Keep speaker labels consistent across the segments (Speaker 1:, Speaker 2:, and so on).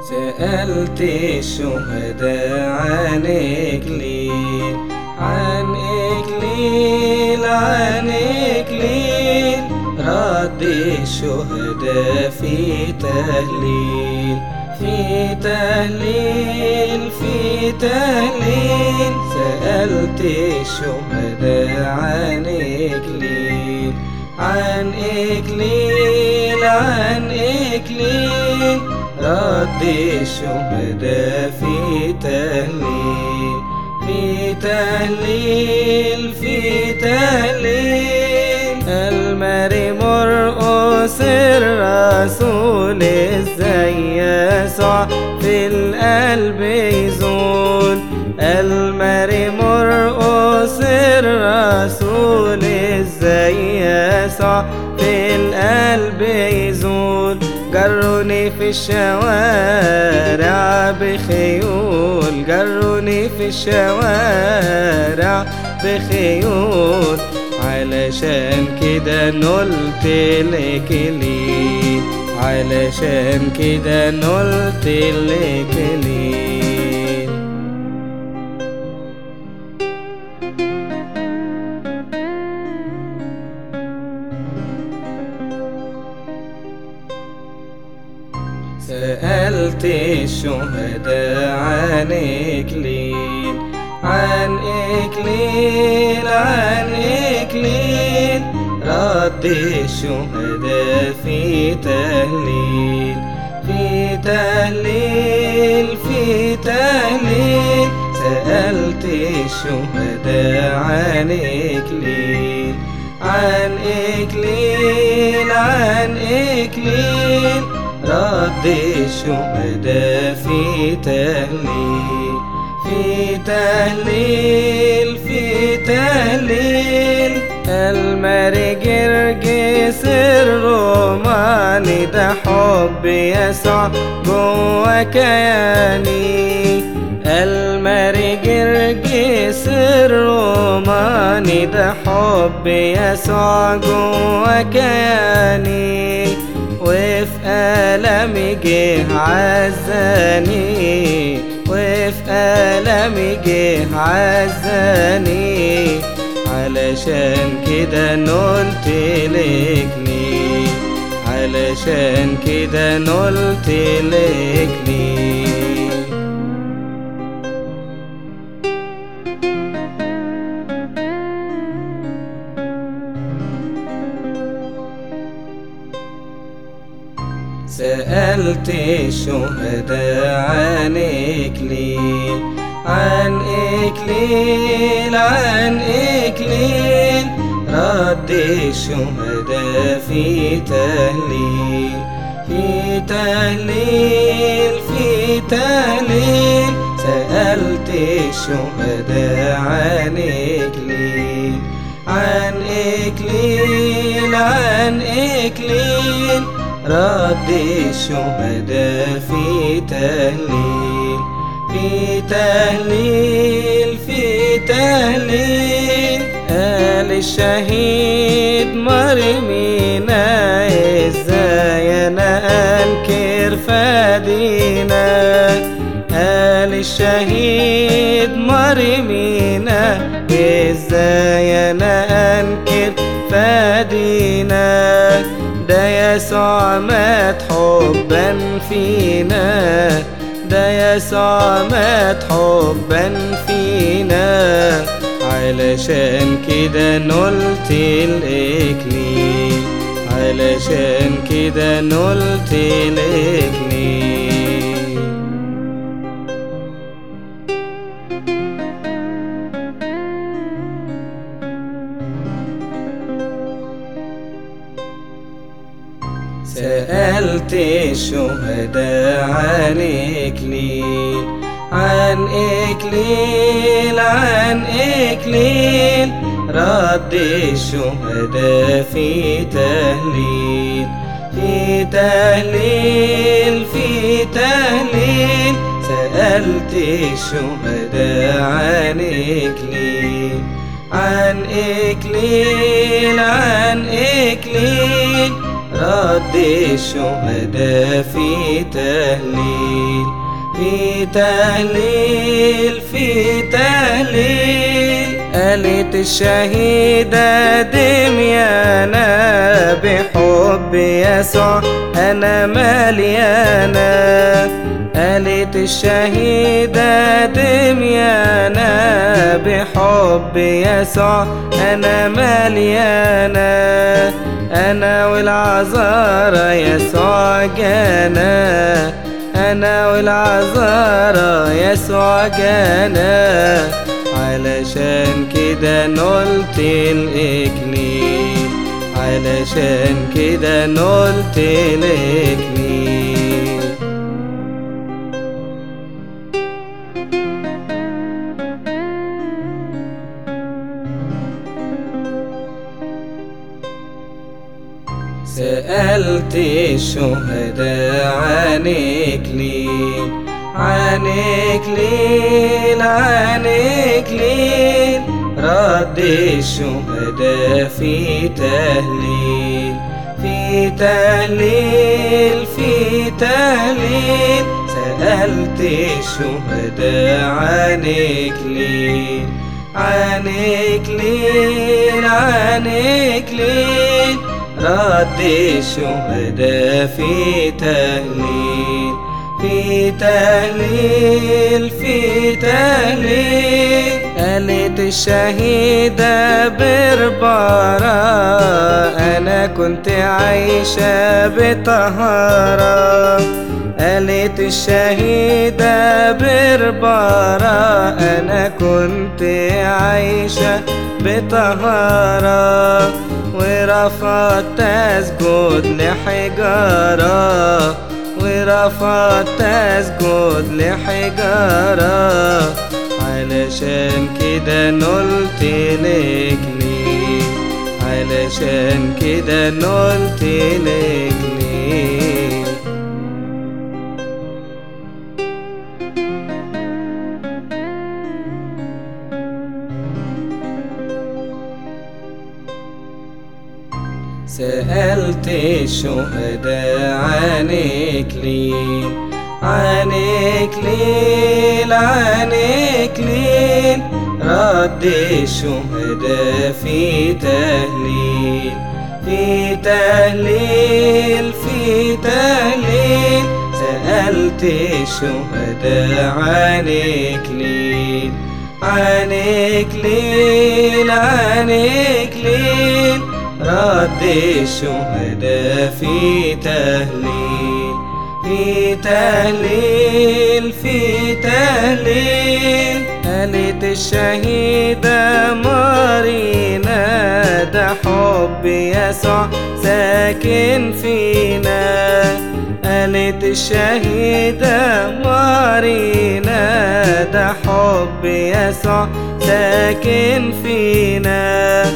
Speaker 1: سألت الشهداء عن إكليل، عن إكليل، عن إكليل، رد الشهداء في تهليل، في تهليل، في تهليل. سألت الشهداء عن إكليل، عن إكليل، عن إكليل، رد الشهداء في تهليل، في تهليل، في تهليل. الماري مرقس الرسول ازاي يسوع في القلب يزول. الماري مرقس الرسول ازاي يسوع في القلب يزول. جروني في الشوارع بخيول، جروني في الشوارع بخيول، علشان كده نلت الإكليل، علشان كده نلت الإكليل. سألت الشهداء عن إكليل، عن إكليل، عن إكليل، رد الشهداء في تهليل، في تهليل، في تهليل. سألت الشهداء عن إكليل، عن إكليل، عن إكليل، رد الشهداء في تهليل، في تهليل، في تهليل. الماري جرجس الروماني ده حب يسوع جوا كياني. الماري جرجس الروماني ده حب يسوع جوا كياني. وفي ألمي جه عزاني، وفي ألمي جه عزاني، علشان كده نلت الإكليل، علشان كده نلت الإكليل. سألت الشهداء عن إكليل، عن إكليل، عن إكليل، رد الشهداء في تهليل، في تهليل، في تهليل. سألت الشهداء عن إكليل، عن إكليل، عن إكليل، رد الشهداء في تهليل، في تهليل، في تهليل. قال الشهيد مرمينا ازاي انا انكر فادينا. قال الشهيد مرمينا ازاي انا انكر فادينا. ده يسوع مات حبا فينا، ده يسوع مات حبا فينا، علشان كده نلت الإكليل، علشان كده نلت الإكليل. سألت الشهداء عن إكليل، عن إكليل، عن إكليل، رد الشهداء في تهليل، في تهليل، في تهليل. سألت الشهداء عن إكليل، عن إكليل، عن إكليل، رد الشهداء في تهليل في تهليل في تهليل. قالت الشهيدة دميانة بحب يسوع أنا مليانة. قالت الشهيدة دميانة بحب يسوع أنا مليانة. أنا والعذارى يسوع جانا، أنا والعذارى يسوع جانا. علشان كده نلت الإكليل، علشان كده نلت الإكليل. سألت الشهداء عن إكليل، عن إكليل، عن إكليل. رد الشهداء في تهليل في تهليل في تهليل. سألت الشهداء عن إكليل، عن إكليل، عن إكليل. رد الشهداء في تهليل في تهليل في تهليل. قالت الشهيدة بربارة أنا كنت عايشة بطهارة. قالت الشهيدة بربارة أنا كنت عايشة بطهارة. ورفضت أسجد لحجارة، ورفضت أسجد لحجارة. علشان كده نلت الإكليل، علشان كده نلت الإكليل. سألت الشهداء عن إكليل، عن إكليل، عن إكليل. رد الشهداء في تهليل في تهليل في تهليل. سألت الشهداء عن إكليل، عن إكليل، عن إكليل. رد الشهداء في تهليل في تهليل في تهليل. قالت الشهيدة مارينا ده حب يسوع ساكن فينا. قالت الشهيدة مارينا ده حب يسوع ساكن فينا.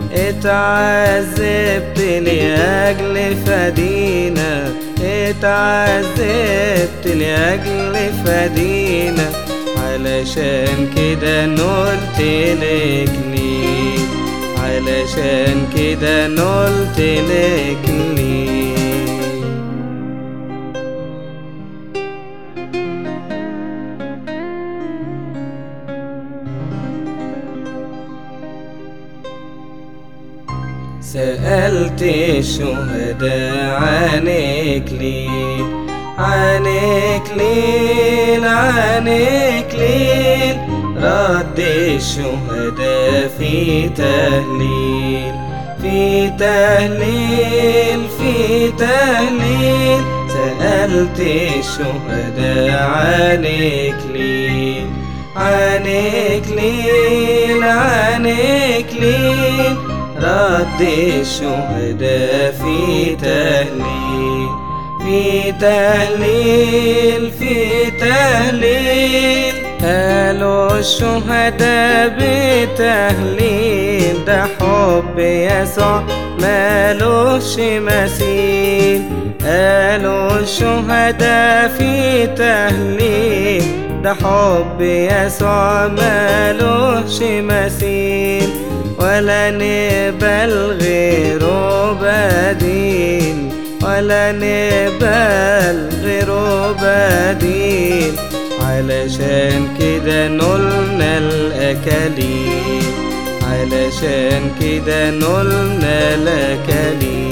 Speaker 1: اتعذبت لأجل فدينا، اتعذبت لأجل فدينا. علشان كده نلت الإكليل، علشان كده نلت الإكليل. سألت الشهداء عن إكليل، عن إكليل، عن إكليل. رد الشهداء في تهليل في تهليل في تهليل. سألت الشهداء عن إكليل، عن إكليل، عن إكليل. رد الشهداء في تهليل في تهليل في تهليل. قالوا الشهداء بتهليل ده حب يسوع مالوش مثيل. قالوا الشهداء في تهليل ده حب يسوع مالوش مثيل. ولا نقبل غيره بديل، ولا نقبل غيره بديل، علشان كده نلنا الأكاليل، علشان كده نلنا الأكاليل.